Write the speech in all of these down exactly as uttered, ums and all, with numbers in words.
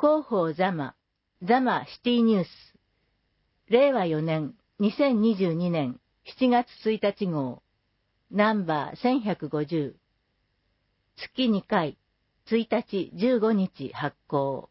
広報ザマ、ザマシティニュース、れいわよねんにせんにじゅうにねんしちがつついたち号、ナンバーせんひゃくごじゅう、月にかい、ついたちじゅうごにち発行。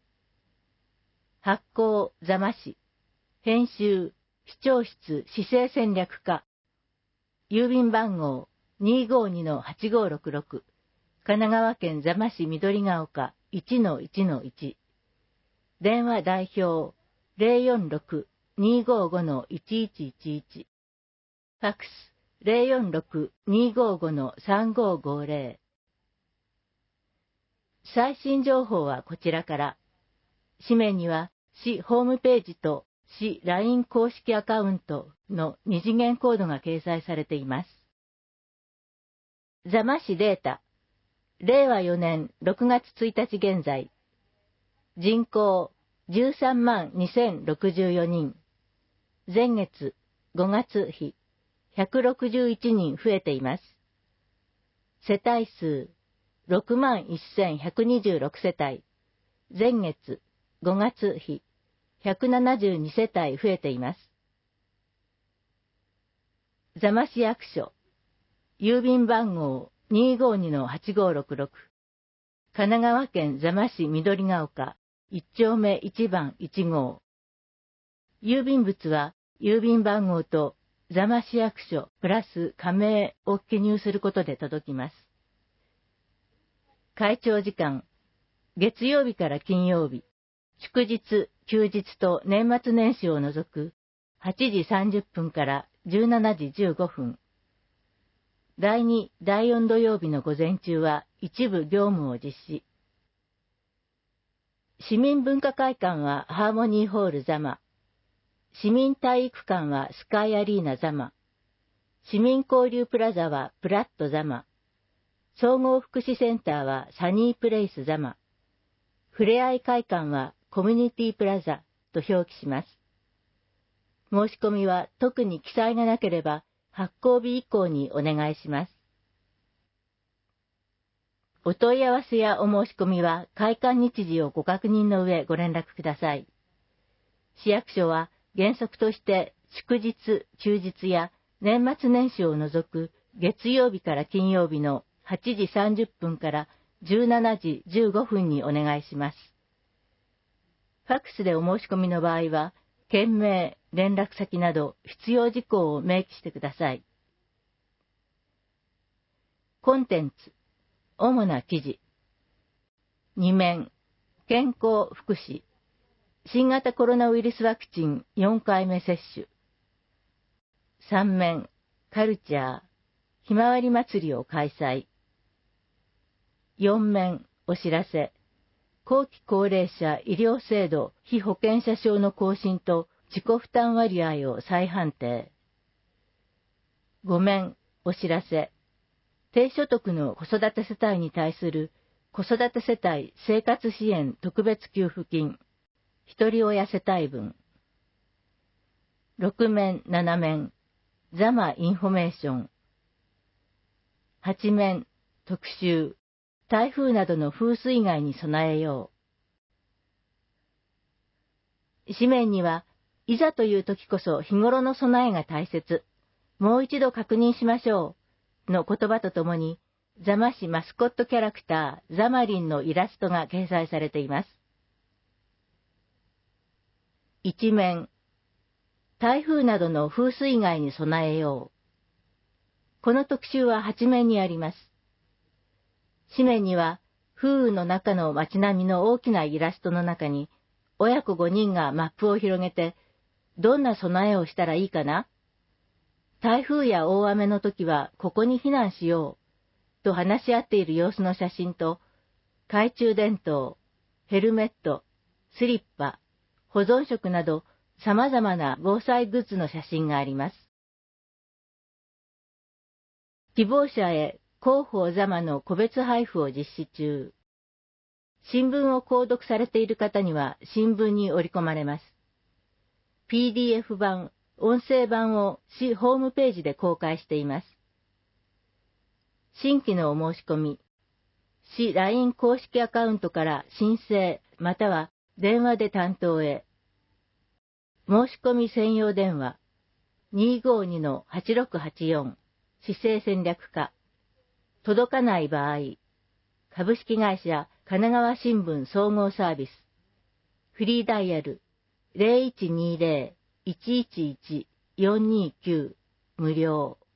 発行ザマ市、編集、視聴室市政戦略課、郵便番号 にーごーにのはちごーろくろく、神奈川県座間市緑が丘 いちのいちのいち、電話代表 ゼロよんろく にーごーごのいちいちいちいち、ファックス ゼロよんろく にーごーごのさんごーごーぜろ。最新情報はこちらから。紙面には市ホームページと市 ライン 公式アカウントの二次元コードが掲載されています。座間市データ。れいわよねんろくがつついたち現在。人口じゅうさんまんにせんろくじゅうよにん。前月ごがつ比ひゃくろくじゅういちにん増えています。世帯数ろくまんせんひゃくにじゅうろくせたい。前月ごがつ比ひゃくななじゅうにせたい増えています。座間市役所、郵便番号 にーごーにのはちごーろくろく、神奈川県座間市緑が丘いちちょうめいちばんいちごう。郵便物は郵便番号と座間市役所プラス加盟を記入することで届きます。開庁時間、月曜日から金曜日、祝日、休日と年末年始を除くはちじさんじゅっぷんからじゅうしちじじゅうごふん。だいに、だいよん土曜日の午前中は一部業務を実施。市民文化会館はハーモニーホール座間。市民体育館はスカイアリーナ座間。市民交流プラザはプラット座間。総合福祉センターはサニープレイス座間。ふれあい会館はコミュニティプラザと表記します。申し込みは特に記載がなければ発行日以降にお願いします。お問い合わせやお申し込みは開館日時をご確認の上ご連絡ください。市役所は原則として祝日、休日や年末年始を除く月曜日から金曜日のはちじさんじゅっぷんからじゅうしちじじゅうごふんにお願いします。ファックスでお申し込みの場合は、件名、連絡先など必要事項を明記してください。コンテンツ、主な記事。に面、健康福祉、新型コロナウイルスワクチンよんかいめ接種。さん面、カルチャー、ひまわり祭りを開催。よん面、お知らせ、後期高齢者医療制度被保険者証の更新と自己負担割合を再判定。ご面、お知らせ、低所得の子育て世帯に対する子育て世帯生活支援特別給付金、ひとり親世帯分。ろく面、なな面、座間インフォメーション。はち面、特集、台風などの風水害に備えよう。紙面には、いざという時こそ日頃の備えが大切、もう一度確認しましょう、の言葉とともに、座間市マスコットキャラクター、ザマリンのイラストが掲載されています。いち面、台風などの風水害に備えよう。この特集ははち面にあります。紙面には、風雨の中の街並みの大きなイラストの中に、親子ごにんがマップを広げて、どんな備えをしたらいいかな？台風や大雨の時はここに避難しよう、と話し合っている様子の写真と、懐中電灯、ヘルメット、スリッパ、保存食など様々な防災グッズの写真があります。希望者へ広報座間の個別配布を実施中。新聞を購読されている方には新聞に織り込まれます。ピーディーエフ 版、音声版を市ホームページで公開しています。新規のお申し込み、市 ライン 公式アカウントから申請、 または電話で担当へ。申し込み専用電話 にーごーにのはちろくはちよん 市政戦略課。届かない場合、株式会社神奈川新聞総合サービス。フリーダイヤル ゼロいちにゼロ いちいちいち よんにきゅう 無料。